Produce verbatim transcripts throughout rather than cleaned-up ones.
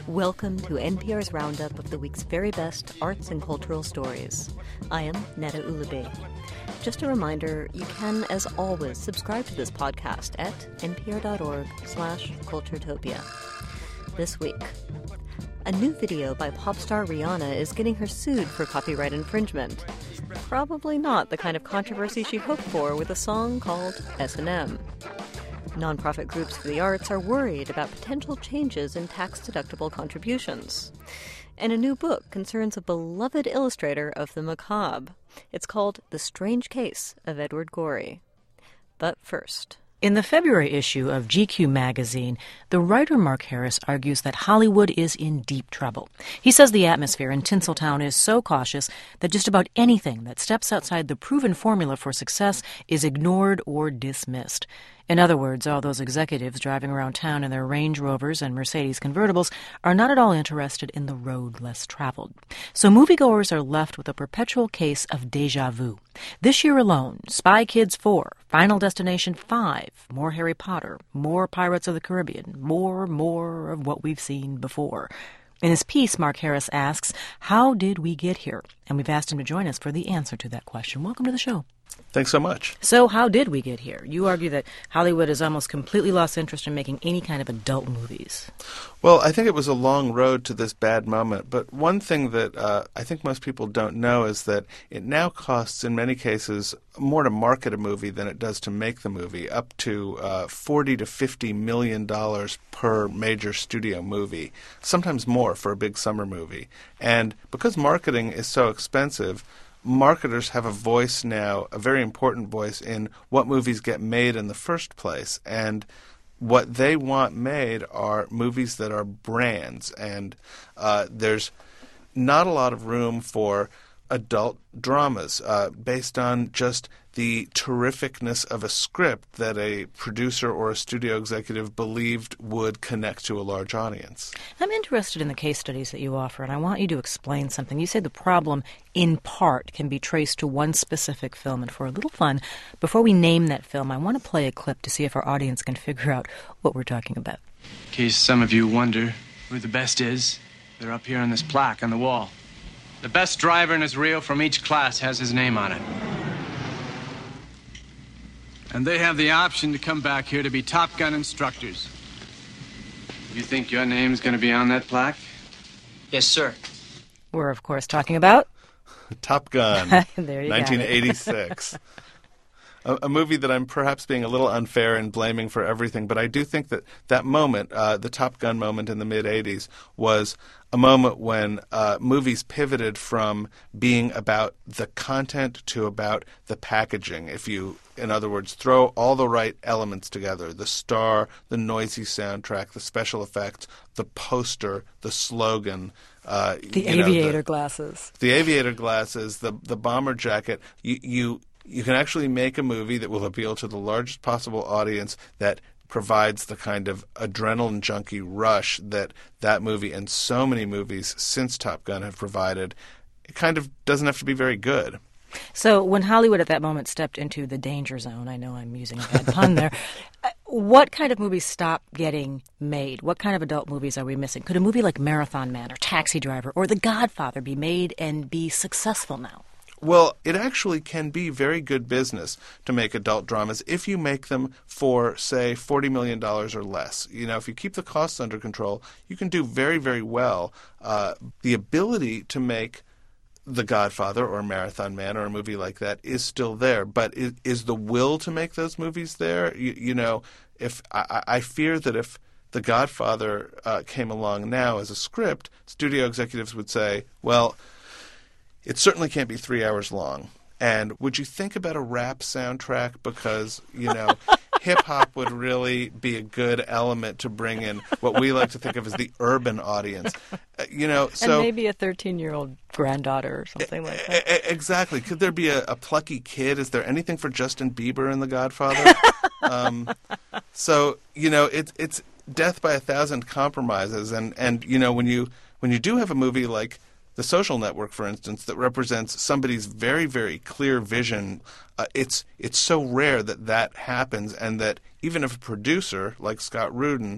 Welcome to N P R's roundup of the week's very best arts and cultural stories. I am Neda Ulaby. Just a reminder, you can, as always, subscribe to this podcast at npr.org slash culturetopia. This week, a new video by pop star Rihanna is getting her sued for copyright infringement. Probably not the kind of controversy she hoped for with a song called S and M. Nonprofit groups for the arts are worried about potential changes in tax-deductible contributions. And a new book concerns a beloved illustrator of the macabre. It's called The Strange Case of Edward Gorey. But first... In the February issue of G Q magazine, the writer Mark Harris argues that Hollywood is in deep trouble. He says the atmosphere in Tinseltown is so cautious that just about anything that steps outside the proven formula for success is ignored or dismissed. In other words, all those executives driving around town in their Range Rovers and Mercedes convertibles are not at all interested in the road less traveled. So moviegoers are left with a perpetual case of déjà vu. This year alone, Spy Kids four, Final Destination five, more Harry Potter, more Pirates of the Caribbean, more, more of what we've seen before. In his piece, Mark Harris asks, how did we get here? And we've asked him to join us for the answer to that question. Welcome to the show. Thanks so much. So how did we get here? You argue that Hollywood has almost completely lost interest in making any kind of adult movies. Well, I think it was a long road to this bad moment. But one thing that uh, I think most people don't know is that it now costs, in many cases, more to market a movie than it does to make the movie, up to uh, forty to fifty million dollars per major studio movie, sometimes more for a big summer movie. And because marketing is so expensive, marketers have a voice now, a very important voice, in what movies get made in the first place. And what they want made are movies that are brands. And uh, there's not a lot of room for adult dramas uh, based on just the terrificness of a script that a producer or a studio executive believed would connect to a large audience. I'm interested in the case studies that you offer, and I want you to explain something. You say the problem, in part, can be traced to one specific film. And for a little fun, before we name that film, I want to play a clip to see if our audience can figure out what we're talking about. In case some of you wonder who the best is, they're up here on this plaque on the wall. The best driver in his reel from each class has his name on it. And they have the option to come back here to be Top Gun instructors. You think your name's going to be on that plaque? Yes, sir. We're, of course, talking about... Top Gun, there you nineteen eighty-six. a, a movie that I'm perhaps being a little unfair in blaming for everything, but I do think that that moment, uh, the Top Gun moment in the mid-eighties, was a moment when uh, movies pivoted from being about the content to about the packaging. If you, in other words, throw all the right elements together, the star, the noisy soundtrack, the special effects, the poster, the slogan, uh, the you know, aviator the, glasses, the aviator glasses, the the bomber jacket, you, you you can actually make a movie that will appeal to the largest possible audience that provides the kind of adrenaline junkie rush that that movie and so many movies since Top Gun have provided. It kind of doesn't have to be very good. So when Hollywood at that moment stepped into the danger zone, I know I'm using a bad pun there, what kind of movies stopped getting made? What kind of adult movies are we missing? Could a movie like Marathon Man or Taxi Driver or The Godfather be made and be successful now? Well, it actually can be very good business to make adult dramas if you make them for, say, forty million dollars or less. You know, if you keep the costs under control, you can do very, very well. Uh, the ability to make The Godfather or Marathon Man or a movie like that is still there. But is, is the will to make those movies there? You, you know, if I, I fear that if The Godfather uh, came along now as a script, studio executives would say, well, it certainly can't be three hours long. And would you think about a rap soundtrack? Because, you know, hip-hop would really be a good element to bring in what we like to think of as the urban audience. Uh, you know, so and maybe a thirteen-year-old granddaughter or something like that. Exactly. Could there be a, a plucky kid? Is there anything for Justin Bieber in The Godfather? um, so, you know, it's it's death by a thousand compromises. And, and you know, when you when you do have a movie like The Social Network, for instance, that represents somebody's very, very clear vision, uh, it's it's so rare that that happens, and that even if a producer like Scott Rudin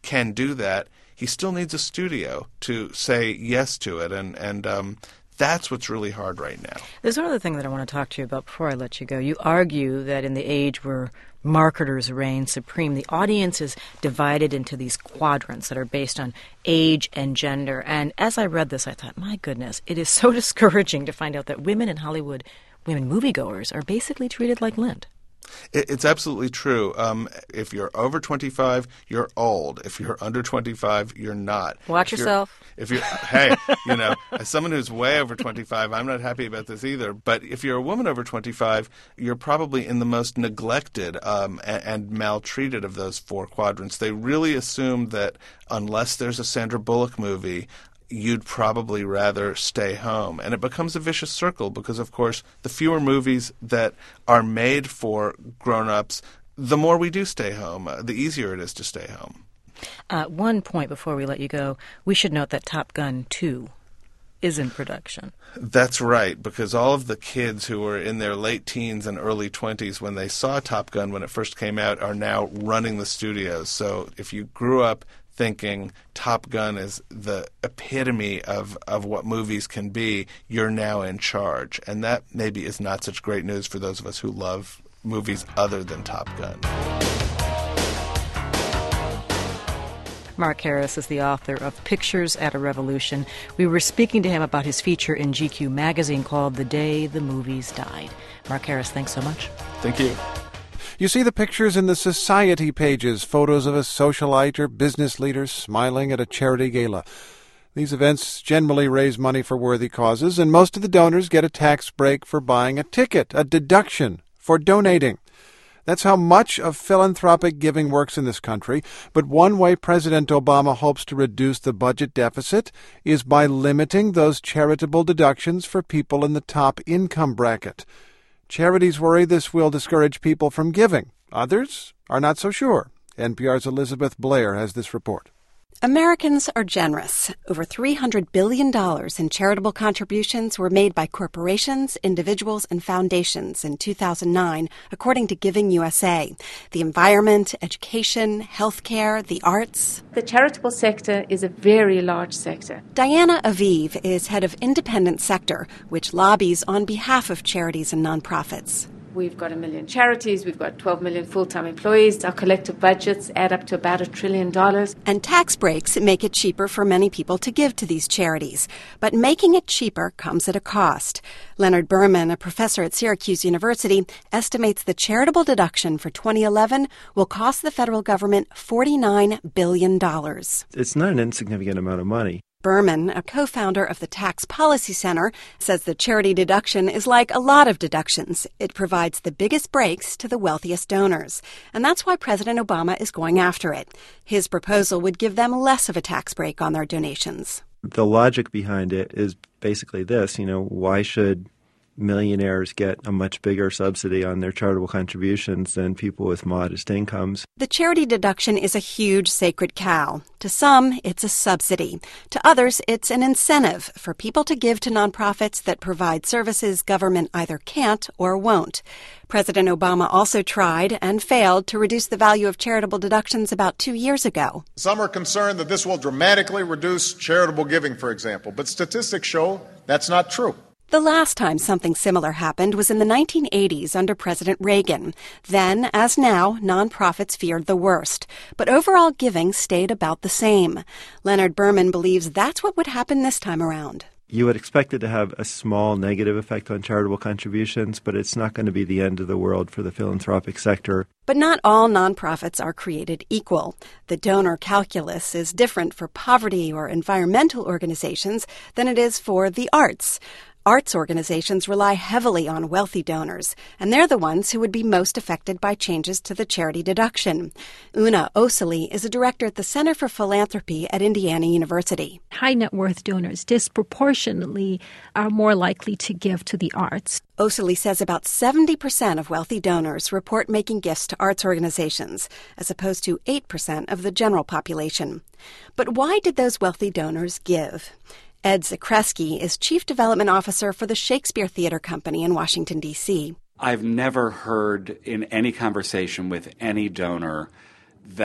can do that, he still needs a studio to say yes to it. And, and um, that's what's really hard right now. There's one other thing that I want to talk to you about before I let you go. You argue that in the age where marketers reign supreme, the audience is divided into these quadrants that are based on age and gender. And as I read this, I thought, my goodness, it is so discouraging to find out that women in Hollywood, women moviegoers, are basically treated like lint. It's absolutely true. Um, if you're over twenty-five, you're old. If you're under twenty-five, you're not. Watch if yourself. You're, if you're, hey, you know, as someone who's way over twenty-five, I'm not happy about this either. But if you're a woman over twenty-five, you're probably in the most neglected um, and, and maltreated of those four quadrants. They really assume that unless there's a Sandra Bullock movie, you'd probably rather stay home. And it becomes a vicious circle because, of course, the fewer movies that are made for grown-ups, the more we do stay home, uh, the easier it is to stay home. Uh, one point before we let you go, we should note that Top Gun two is in production. That's right, because all of the kids who were in their late teens and early twenties when they saw Top Gun when it first came out are now running the studios. So if you grew up thinking Top Gun is the epitome of, of what movies can be, you're now in charge. And that maybe is not such great news for those of us who love movies other than Top Gun. Mark Harris is the author of Pictures at a Revolution. We were speaking to him about his feature in G Q magazine called The Day the Movies Died. Mark Harris, thanks so much. Thank you. You see the pictures in the society pages, photos of a socialite or business leader smiling at a charity gala. These events generally raise money for worthy causes, and most of the donors get a tax break for buying a ticket, a deduction for donating. That's how much of philanthropic giving works in this country, but one way President Obama hopes to reduce the budget deficit is by limiting those charitable deductions for people in the top income bracket. Charities worry this will discourage people from giving. Others are not so sure. N P R's Elizabeth Blair has this report. Americans are generous. Over three hundred billion dollars in charitable contributions were made by corporations, individuals, and foundations in two thousand nine, according to Giving U S A. The environment, education, healthcare, the arts. The charitable sector is a very large sector. Diana Aviv is head of Independent Sector, which lobbies on behalf of charities and nonprofits. We've got a million charities, we've got twelve million full-time employees. Our collective budgets add up to about a trillion dollars. And tax breaks make it cheaper for many people to give to these charities. But making it cheaper comes at a cost. Leonard Berman, a professor at Syracuse University, estimates the charitable deduction for twenty eleven will cost the federal government forty-nine billion dollars. It's not an insignificant amount of money. Berman, a co-founder of the Tax Policy Center, says the charity deduction is like a lot of deductions. It provides the biggest breaks to the wealthiest donors. And that's why President Obama is going after it. His proposal would give them less of a tax break on their donations. The logic behind it is basically this, you know, why should millionaires get a much bigger subsidy on their charitable contributions than people with modest incomes? The charity deduction is a huge sacred cow. To some, it's a subsidy. To others, it's an incentive for people to give to nonprofits that provide services government either can't or won't. President Obama also tried and failed to reduce the value of charitable deductions about two years ago. Some are concerned that this will dramatically reduce charitable giving, for example, but statistics show that's not true. The last time something similar happened was in the nineteen eighties under President Reagan. Then, as now, nonprofits feared the worst. But overall giving stayed about the same. Leonard Berman believes that's what would happen this time around. You would expect it to have a small negative effect on charitable contributions, but it's not going to be the end of the world for the philanthropic sector. But not all nonprofits are created equal. The donor calculus is different for poverty or environmental organizations than it is for the arts. Arts organizations rely heavily on wealthy donors, and they're the ones who would be most affected by changes to the charity deduction. Una Osili is a director at the Center for Philanthropy at Indiana University. High net worth donors disproportionately are more likely to give to the arts. Osili says about seventy percent of wealthy donors report making gifts to arts organizations, as opposed to eight percent of the general population. But why did those wealthy donors give? Ed Zakreski is Chief Development Officer for the Shakespeare Theater Company in Washington, D C I've never heard in any conversation with any donor that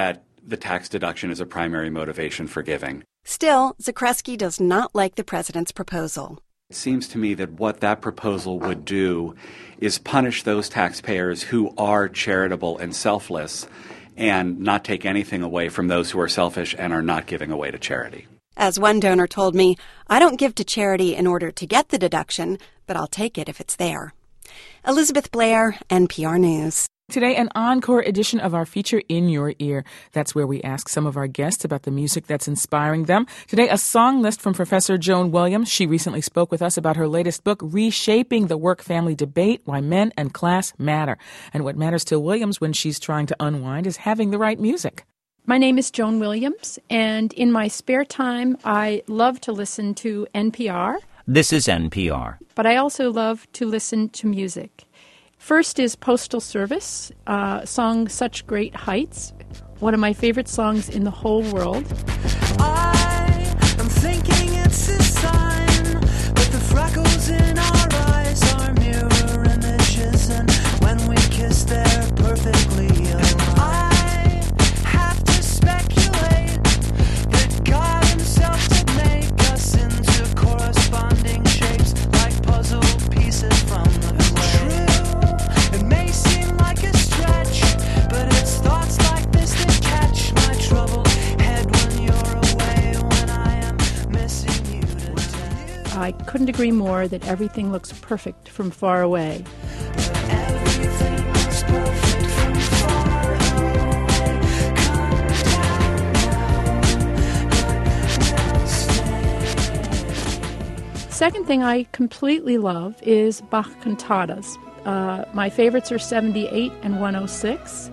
the tax deduction is a primary motivation for giving. Still, Zakrzewski does not like the president's proposal. It seems to me that what that proposal would do is punish those taxpayers who are charitable and selfless and not take anything away from those who are selfish and are not giving away to charity. As one donor told me, I don't give to charity in order to get the deduction, but I'll take it if it's there. Elizabeth Blair, N P R News. Today, an encore edition of our feature In Your Ear. That's where we ask some of our guests about the music that's inspiring them. Today, a song list from Professor Joan Williams. She recently spoke with us about her latest book, Reshaping the Work-Family Debate, Why Men and Class Matter. And what matters to Williams when she's trying to unwind is having the right music. My name is Joan Williams, and in my spare time, I love to listen to N P R. This is N P R. But I also love to listen to music. First is Postal Service, uh, song Such Great Heights, one of my favorite songs in the whole world. I am thinking it's a sign, but the freckles in our eyes are mirror images, and when we kiss they're perfectly aligned. I have to speculate that God himself did make us into corresponding shapes like puzzle pieces from the clay. It may seem like a stretch, but it's thoughts like this that catch my troubled head when you're away, when I am missing you to death. I couldn't agree more that everything looks perfect from far away. Everything looks perfect from far away. Come down now, we'll stay. Second thing I completely love is Bach cantatas. Uh, my favorites are seventy-eight and one oh six.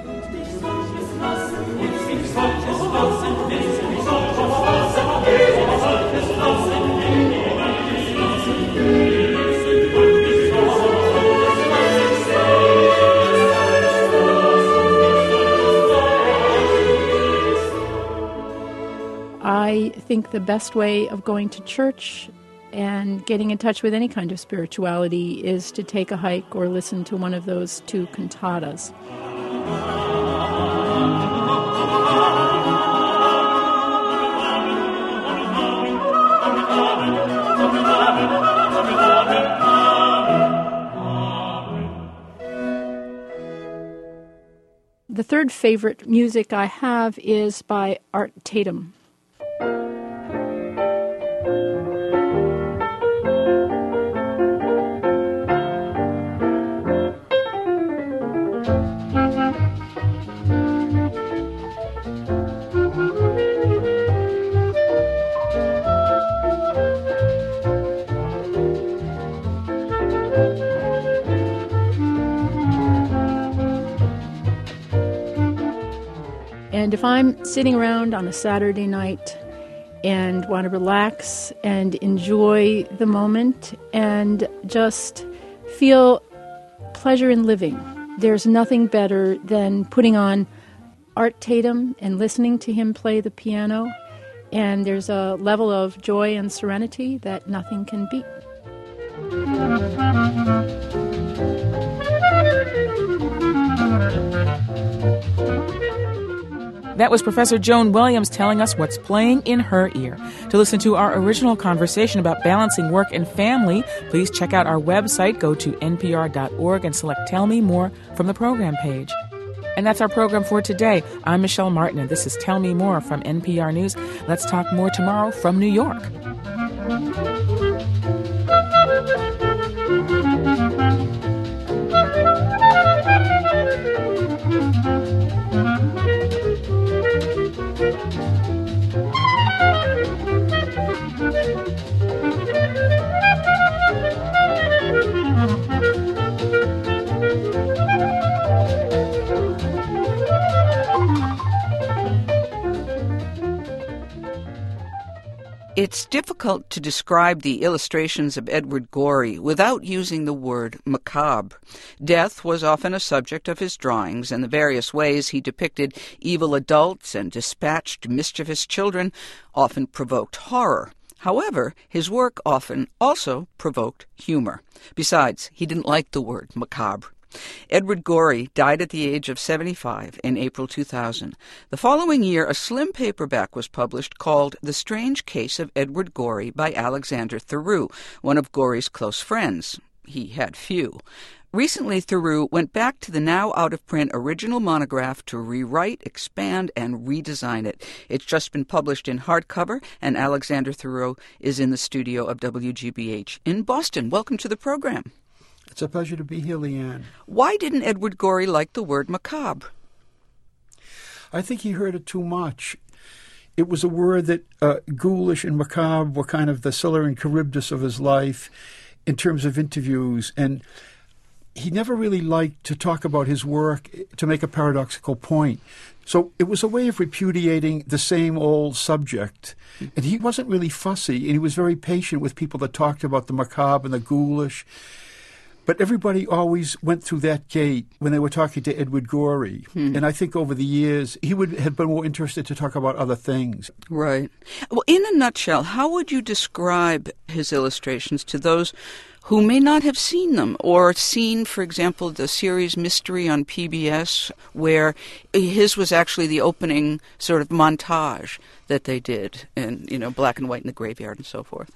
I think the best way of going to church and getting in touch with any kind of spirituality is to take a hike or listen to one of those two cantatas. The third favorite music I have is by Art Tatum. And if I'm sitting around on a Saturday night and want to relax and enjoy the moment and just feel pleasure in living, there's nothing better than putting on Art Tatum and listening to him play the piano. And there's a level of joy and serenity that nothing can beat. That was Professor Joan Williams telling us what's playing in her ear. To listen to our original conversation about balancing work and family, please check out our website. Go to N P R dot org and select Tell Me More from the program page. And that's our program for today. I'm Michelle Martin, and this is Tell Me More from N P R News. Let's talk more tomorrow from New York. It's difficult to describe the illustrations of Edward Gorey without using the word macabre. Death was often a subject of his drawings, and the various ways he depicted evil adults and dispatched mischievous children often provoked horror. However, his work often also provoked humor. Besides, he didn't like the word macabre. Edward Gorey died at the age of seventy-five in April two thousand. The following year, a slim paperback was published called The Strange Case of Edward Gorey by Alexander Theroux, one of Gorey's close friends. He had few. Recently, Theroux went back to the now out-of-print original monograph to rewrite, expand, and redesign it. It's just been published in hardcover, and Alexander Theroux is in the studio of W G B H in Boston. Welcome to the program. It's a pleasure to be here, Leanne. Why didn't Edward Gorey like the word macabre? I think he heard it too much. It was a word that uh, ghoulish and macabre were kind of the Scylla and Charybdis of his life in terms of interviews, and he never really liked to talk about his work to make a paradoxical point. So it was a way of repudiating the same old subject. And he wasn't really fussy, and he was very patient with people that talked about the macabre and the ghoulish. But everybody always went through that gate when they were talking to Edward Gorey. Hmm. And I think over the years, he would have been more interested to talk about other things. Right. Well, in a nutshell, how would you describe his illustrations to those who may not have seen them or seen, for example, the series Mystery on P B S, where his was actually the opening sort of montage that they did in, you know, black and white in the graveyard and so forth?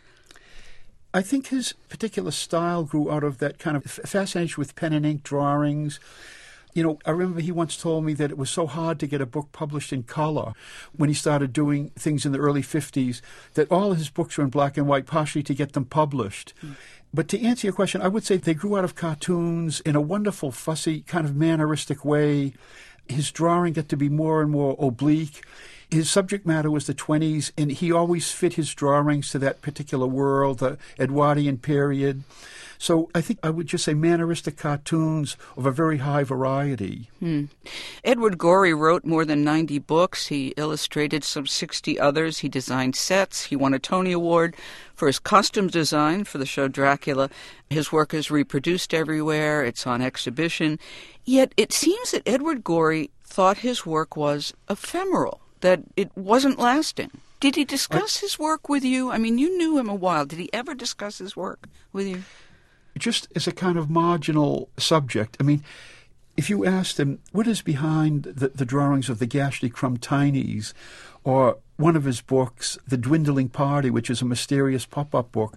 I think his particular style grew out of that kind of fascination with pen and ink drawings. You know, I remember he once told me that it was so hard to get a book published in color when he started doing things in the early fifties, that all his books were in black and white, partially to get them published. Mm. But to answer your question, I would say they grew out of cartoons in a wonderful, fussy, kind of manneristic way. His drawing got to be more and more oblique. His subject matter was the twenties, and he always fit his drawings to that particular world, the Edwardian period. So I think I would just say manneristic cartoons of a very high variety. Hmm. Edward Gorey wrote more than ninety books. He illustrated some sixty others. He designed sets. He won a Tony Award for his costume design for the show Dracula. His work is reproduced everywhere. It's on exhibition. Yet it seems that Edward Gorey thought his work was ephemeral, that it wasn't lasting. Did he discuss I, his work with you? I mean, you knew him a while. Did he ever discuss his work with you? Just as a kind of marginal subject. I mean, if you asked him, what is behind the, the drawings of the Ghastly Crumb Tinies, or one of his books, The Dwindling Party, which is a mysterious pop-up book,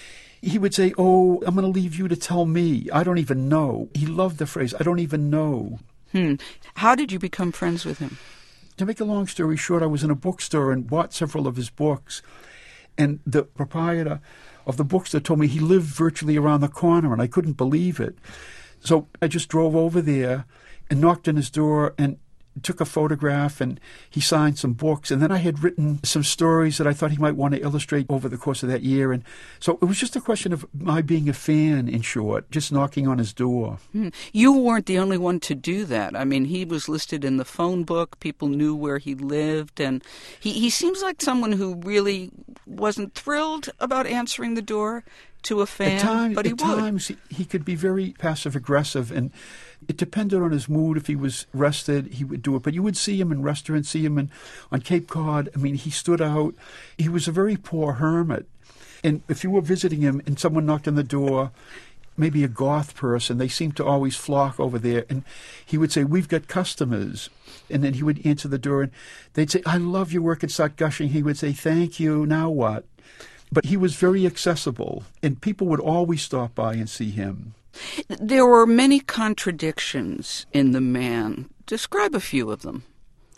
he would say, oh, I'm going to leave you to tell me. I don't even know. He loved the phrase, I don't even know. Hmm. How did you become friends with him? To make a long story short, I was in a bookstore and bought several of his books, and the proprietor of the bookstore told me he lived virtually around the corner, and I couldn't believe it. So I just drove over there and knocked on his door and took a photograph, and he signed some books. And then I had written some stories that I thought he might want to illustrate over the course of that year. And so it was just a question of my being a fan, in short, just knocking on his door. Hmm. You weren't the only one to do that. I mean, he was listed in the phone book. People knew where he lived. And he, he seems like someone who really wasn't thrilled about answering the door to a fan, at time, but he at would. times he, he could be very passive-aggressive, and it depended on his mood. If he was rested, he would do it. But you would see him in restaurants, see him in, on Cape Cod. I mean, he stood out. He was a very poor hermit. And if you were visiting him and someone knocked on the door, maybe a goth person, they seemed to always flock over there. And he would say, we've got customers. And then he would answer the door, and they'd say, I love your work, and start gushing. He would say, thank you, now what? But he was very accessible, and people would always stop by and see him. There were many contradictions in the man. Describe a few of them.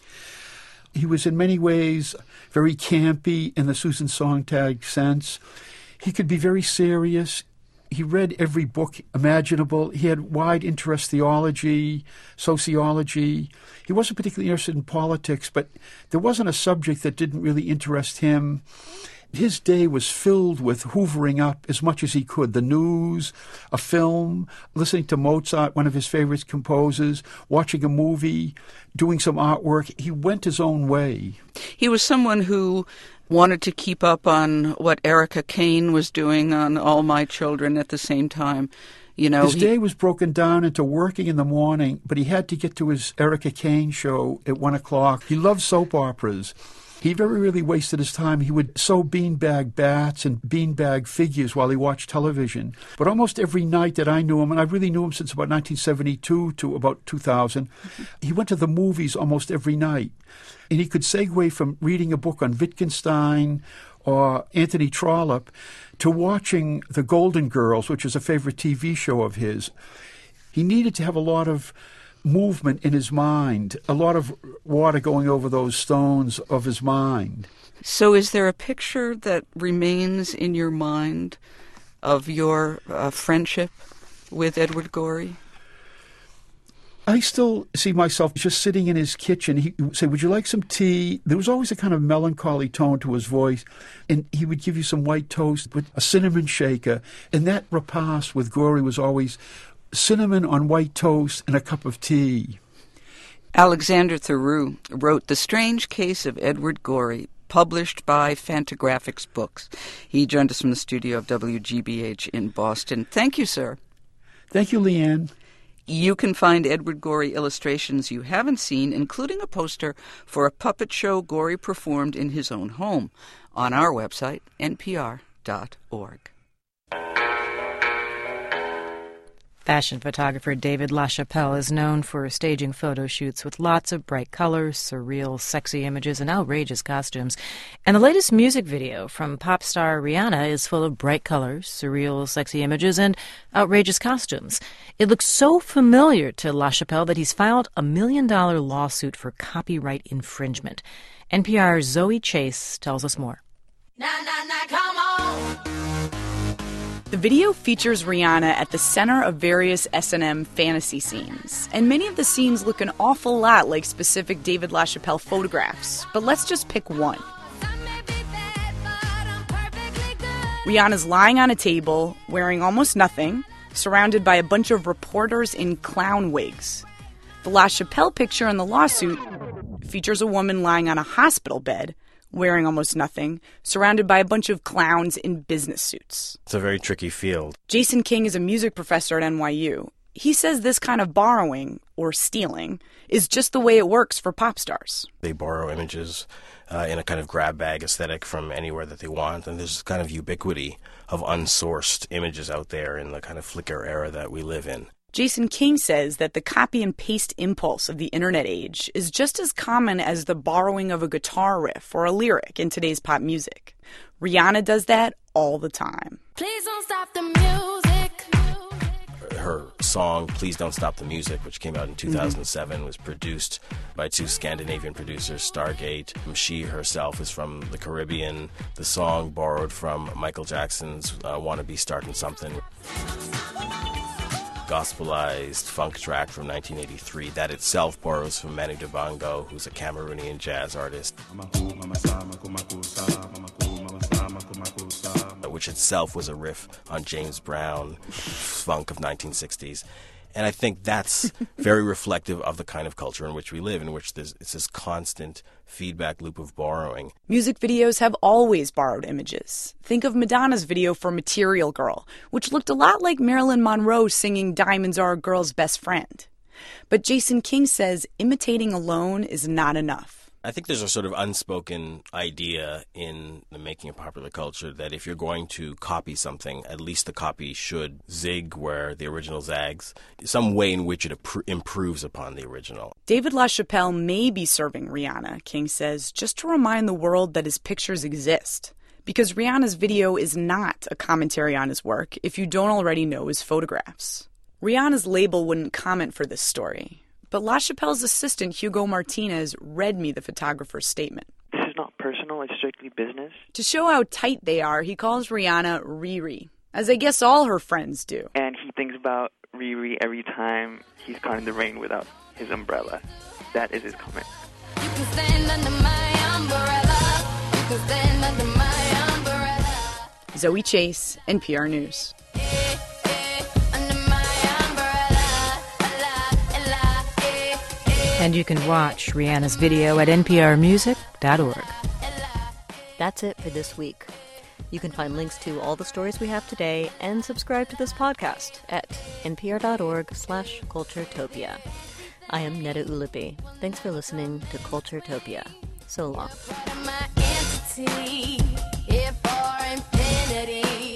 He was in many ways very campy in the Susan Sontag sense. He could be very serious. He read every book imaginable. He had wide interest in theology, sociology. He wasn't particularly interested in politics, but there wasn't a subject that didn't really interest him. His day was filled with hoovering up as much as he could. The news, a film, listening to Mozart, one of his favorite composers, watching a movie, doing some artwork. He went his own way. He was someone who wanted to keep up on what Erica Kane was doing on All My Children at the same time. You know, his he, day was broken down into working in the morning, but he had to get to his Erica Kane show at one o'clock. He loved soap operas. He very rarely wasted his time. He would sew beanbag bats and beanbag figures while he watched television. But almost every night that I knew him, and I really knew him since about nineteen seventy-two to about two thousand, he went to the movies almost every night. And he could segue from reading a book on Wittgenstein or Anthony Trollope to watching The Golden Girls, which is a favorite T V show of his. He needed to have a lot of movement in his mind, a lot of water going over those stones of his mind. So is there a picture that remains in your mind of your uh, friendship with Edward Gorey? I still see myself just sitting in his kitchen. He would say, would you like some tea? There was always a kind of melancholy tone to his voice. And he would give you some white toast with a cinnamon shaker. And that repast with Gorey was always cinnamon on white toast and a cup of tea. Alexander Theroux wrote The Strange Case of Edward Gorey, published by Fantagraphics Books. He joined us from the studio of W G B H in Boston. Thank you, sir. Thank you, Leanne. You can find Edward Gorey illustrations you haven't seen, including a poster for a puppet show Gorey performed in his own home, on our website, N P R dot org. Fashion photographer David LaChapelle is known for staging photo shoots with lots of bright colors, surreal, sexy images, and outrageous costumes. And the latest music video from pop star Rihanna is full of bright colors, surreal, sexy images, and outrageous costumes. It looks so familiar to LaChapelle that he's filed a million-dollar lawsuit for copyright infringement. N P R's Zoe Chase tells us more. Nah, nah, nah, come on. The video features Rihanna at the center of various S and M fantasy scenes, and many of the scenes look an awful lot like specific David LaChapelle photographs, but let's just pick one. Rihanna's lying on a table, wearing almost nothing, surrounded by a bunch of reporters in clown wigs. The LaChapelle picture in the lawsuit features a woman lying on a hospital bed, wearing almost nothing, surrounded by a bunch of clowns in business suits. It's a very tricky field. Jason King is a music professor at N Y U. He says this kind of borrowing, or stealing, is just the way it works for pop stars. They borrow images uh, in a kind of grab bag aesthetic from anywhere that they want, and there's kind of ubiquity of unsourced images out there in the kind of Flickr era that we live in. Jason King says that the copy and paste impulse of the internet age is just as common as the borrowing of a guitar riff or a lyric in today's pop music. Rihanna does that all the time. Please don't stop the music. Her song, Please Don't Stop the Music, which came out in two thousand seven, mm-hmm. was produced by two Scandinavian producers, Stargate. She herself is from the Caribbean. The song borrowed from Michael Jackson's uh, Wanna Be Startin' Something. Gospelized funk track from nineteen eighty-three. That itself borrows from Manu Dibango, who's a Cameroonian jazz artist, which itself was a riff on James Brown funk of nineteen sixties. And I think that's very reflective of the kind of culture in which we live, in which there's, it's this constant feedback loop of borrowing. Music videos have always borrowed images. Think of Madonna's video for Material Girl, which looked a lot like Marilyn Monroe singing Diamonds Are a Girl's Best Friend. But Jason King says imitating alone is not enough. I think there's a sort of unspoken idea in the making of popular culture that if you're going to copy something, at least the copy should zig where the original zags, some way in which it appro- improves upon the original. David LaChapelle may be serving Rihanna, King says, just to remind the world that his pictures exist. Because Rihanna's video is not a commentary on his work if you don't already know his photographs. Rihanna's label wouldn't comment for this story. But LaChapelle's assistant, Hugo Martinez, read me the photographer's statement. This is not personal, it's strictly business. To show how tight they are, he calls Rihanna Riri, as I guess all her friends do. And he thinks about Riri every time he's caught in the rain without his umbrella. That is his comment. You can stand under my umbrella. You can stand under my umbrella. Zoe Chase, N P R News. And you can watch Rihanna's video at N P R music dot org. That's it for this week. You can find links to all the stories we have today and subscribe to this podcast at npr.org slash culturetopia. I am Neda Ulabi. Thanks for listening to Culturetopia. So long. My entity, here for infinity.